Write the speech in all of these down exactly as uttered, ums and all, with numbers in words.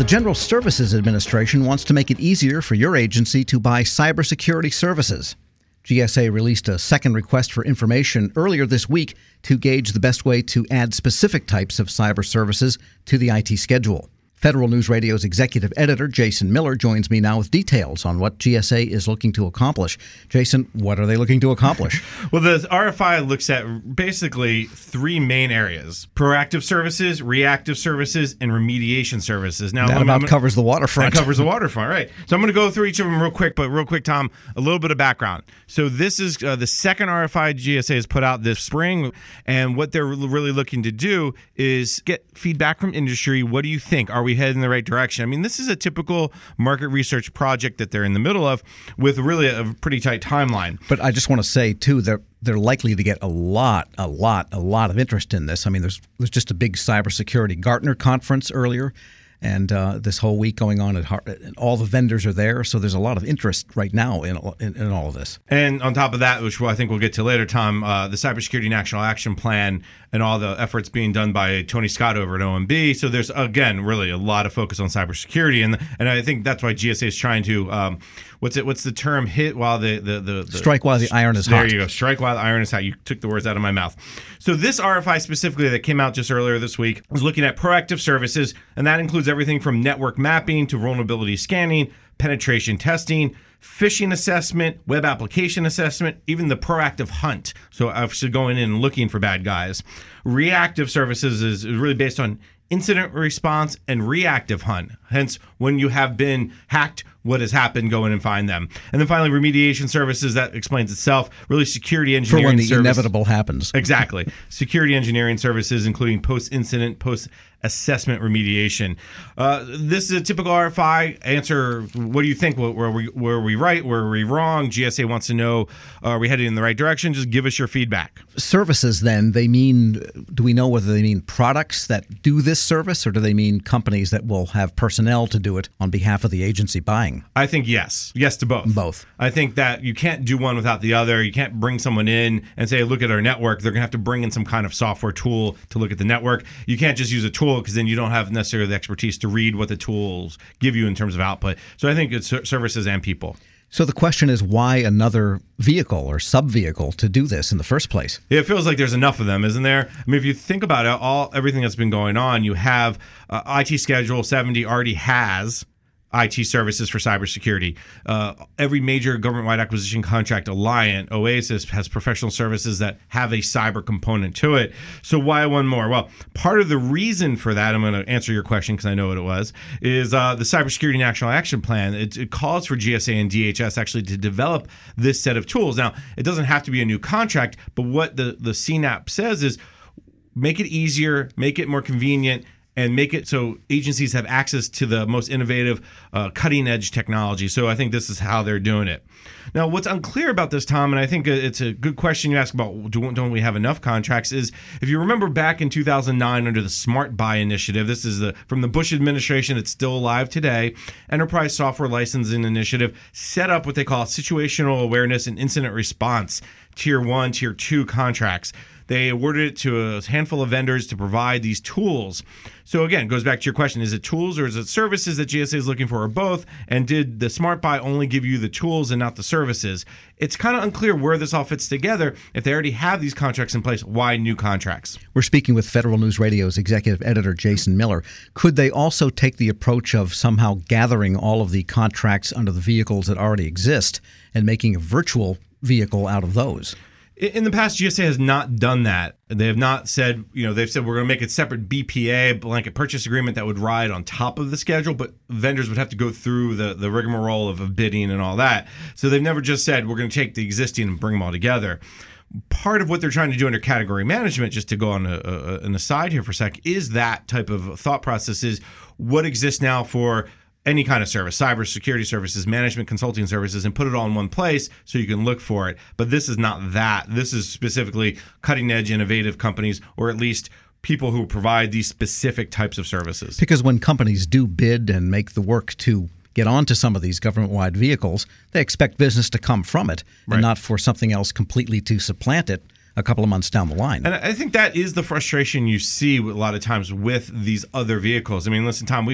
The General Services Administration wants to make it easier for your agency to buy cybersecurity services. G S A released a second request for information earlier this week to gauge the best way to add specific types of cyber services to the I T schedule. Federal News Radio's executive editor, Jason Miller, joins me now with details on what G S A is looking to accomplish. Jason, what are they looking to accomplish? Well, the R F I looks at basically three main areas: proactive services, reactive services, and remediation services. Now, that about covers the waterfront. That covers the waterfront, right. So I'm going to go through each of them real quick, but real quick, Tom, a little bit of background. So this is uh, the second R F I G S A has put out this spring, and what they're really looking to do is get feedback from industry. What do you think? Are we heading in the right direction? I mean, this is a typical market research project that they're in the middle of with really a pretty tight timeline. But I just want to say, too, they're, they're likely to get a lot, a lot, a lot of interest in this. I mean, there's, there's just a big cybersecurity Gartner conference earlier, and uh, this whole week going on at Har- and all the vendors are there, so there's a lot of interest right now in, in, in all of this. And on top of that, which I think we'll get to later, Tom, uh, the Cybersecurity National Action Plan and all the efforts being done by Tony Scott over at O M B. So there's, again, really a lot of focus on cybersecurity, and and I think that's why G S A is trying to, um, what's it? What's the term? Hit while the the, the, the strike while the iron is there hot. There you go. Strike while the iron is hot. You took the words out of my mouth. So this R F I specifically that came out just earlier this week was looking at proactive services, and that includes everything from network mapping to vulnerability scanning, penetration testing, phishing assessment, web application assessment, even the proactive hunt. So actually going in and looking for bad guys. Reactive services is really based on incident response and reactive hunt. Hence, when you have been hacked, what has happened, go in and find them. And then finally, remediation services, that explains itself. Really security engineering for when the service. inevitable happens. Exactly. Security engineering services, including post-incident, post-assessment remediation. Uh, this is a typical R F I. Answer, what do you think? Were we, were we right? Were we wrong? G S A wants to know, are we headed in the right direction? Just give us your feedback. Services, then, they mean, do we know whether they mean products that do this service, or do they mean companies that will have personnel to do it on behalf of the agency buying? I think yes. Yes to both. Both. I think that you can't do one without the other. You can't bring someone in and say, look at our network. They're going to have to bring in some kind of software tool to look at the network. You can't just use a tool because then you don't have necessarily the expertise to read what the tools give you in terms of output. So I think it's services and people. So the question is, why another vehicle or sub-vehicle to do this in the first place? It feels like there's enough of them, isn't there? I mean, if you think about it, all everything that's been going on, you have uh, I T Schedule seventy already has I T services for cybersecurity. Uh, every major government-wide acquisition contract, Alliant, Oasis, has professional services that have a cyber component to it. So why one more? Well, part of the reason for that, I'm going to answer your question because I know what it was, is uh, the Cybersecurity National Action Plan. It, it calls for G S A and D H S actually to develop this set of tools. Now, it doesn't have to be a new contract, but what the, the C NAP says is make it easier, make it more convenient, and make it so agencies have access to the most innovative, uh, cutting-edge technology. So I think this is how they're doing it. Now, what's unclear about this, Tom, and I think it's a good question you ask about don't we have enough contracts, is if you remember back in two thousand nine under the Smart Buy Initiative, this is the from the Bush administration, it's still alive today, Enterprise Software Licensing Initiative set up what they call situational awareness and incident response, Tier one, Tier two contracts. They awarded it to a handful of vendors to provide these tools. So again, it goes back to your question, is it tools or is it services that G S A is looking for, or both? And did the Smart Buy only give you the tools and not the services? It's kind of unclear where this all fits together. If they already have these contracts in place, why new contracts? We're speaking with Federal News Radio's executive editor, Jason Miller. Could they also take the approach of somehow gathering all of the contracts under the vehicles that already exist and making a virtual vehicle out of those? In the past, G S A has not done that. They have not said, you know, they've said we're going to make a separate B P A, blanket purchase agreement, that would ride on top of the schedule, but vendors would have to go through the, the rigmarole of, of bidding and all that. So they've never just said we're going to take the existing and bring them all together. Part of what they're trying to do under category management, just to go on a, a, an aside here for a sec, is that type of thought process is what exists now for any kind of service, cybersecurity services, management consulting services, and put it all in one place so you can look for it. But this is not that. This is specifically cutting-edge, innovative companies, or at least people who provide these specific types of services. Because when companies do bid and make the work to get onto some of these government-wide vehicles, they expect business to come from it, right, and not for something else completely to supplant it a couple of months down the line. And I think that is the frustration you see a lot of times with these other vehicles. I mean, listen, Tom, we've had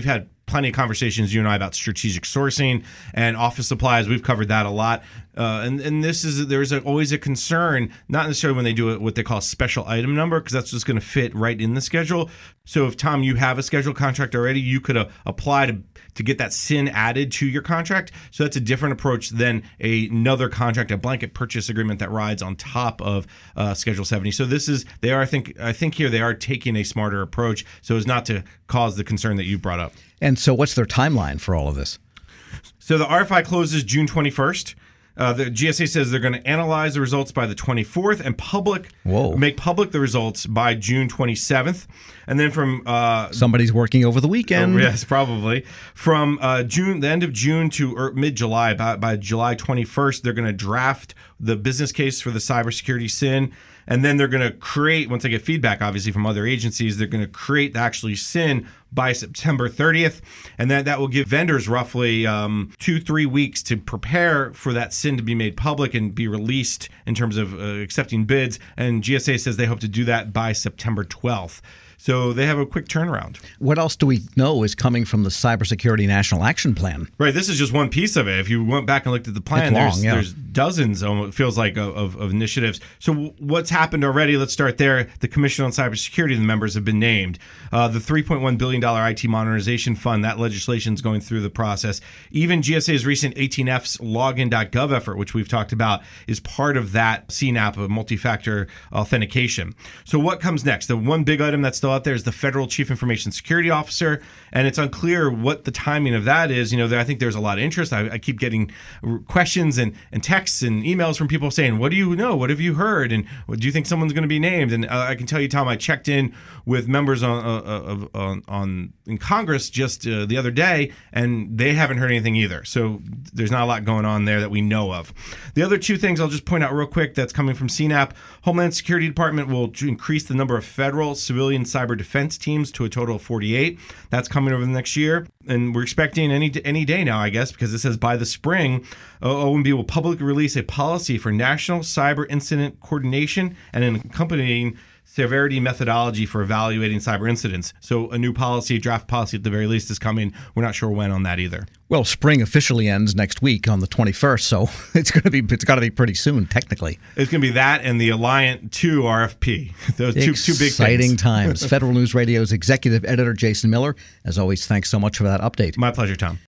plenty of conversations, you and I, about strategic sourcing and office supplies. We've covered that a lot. Uh, and, and this is, there's a, always a concern, not necessarily when they do it, what they call a special item number, because that's just going to fit right in the schedule. So if, Tom, you have a scheduled contract already, you could uh, apply to to get that S I N added to your contract. So that's a different approach than a, another contract, a blanket purchase agreement that rides on top of uh, Schedule seventy. So this is, they are, I think, I think here they are taking a smarter approach so as not to cause the concern that you brought up. And so what's their timeline for all of this? So the R F I closes June twenty-first. Uh, the G S A says they're going to analyze the results by the twenty-fourth and public Whoa. make public the results by June twenty-seventh. And then from uh, somebody's working over the weekend. Oh, yes, probably from uh, June, the end of June to or mid-July. By, by July twenty-first, they're going to draft the business case for the cybersecurity S I N. And then they're going to create, once they get feedback, obviously, from other agencies, they're going to create the actually S I N by September thirtieth. And then that will give vendors roughly um, two, three weeks to prepare for that S I N to be made public and be released in terms of uh, accepting bids. And G S A says they hope to do that by September twelfth. So they have a quick turnaround. What else do we know is coming from the Cybersecurity National Action Plan? Right. This is just one piece of it. If you went back and looked at the plan, long, there's, yeah. there's dozens, it feels like, of, of initiatives. So what's happened already? Let's start there. The Commission on Cybersecurity, the members have been named. Uh, the three point one billion dollars I T Modernization Fund, that legislation is going through the process. Even G S A's recent eighteen F's login dot gov effort, which we've talked about, is part of that C NAP, of multi-factor authentication. So what comes next? The one big item that's still out there is the Federal Chief Information Security Officer, and it's unclear what the timing of that is. You know, there, I think there's a lot of interest. I, I keep getting questions and, and texts and emails from people saying, what do you know? What have you heard? And do you think someone's going to be named? And uh, I can tell you, Tom, I checked in with members on uh, on, on in Congress just uh, the other day, and they haven't heard anything either. So there's not a lot going on there that we know of. The other two things I'll just point out real quick that's coming from C NAP. Homeland Security Department will increase the number of federal civilian cyber defense teams to a total of forty-eight. That's coming over the next year. And we're expecting any any day now, I guess, because it says by the spring, O M B will publicly release a policy for national cyber incident coordination and an accompanying severity methodology for evaluating cyber incidents. So a new policy, draft policy at the very least, is coming. We're not sure when on that either. Well, spring officially ends next week on the twenty-first, so it's going to be it's got to be pretty soon, technically. It's going to be that and the Alliant two R F P. Those two, two big things. Exciting times. Federal News Radio's executive editor Jason Miller, as always, thanks so much for that update. My pleasure, Tom.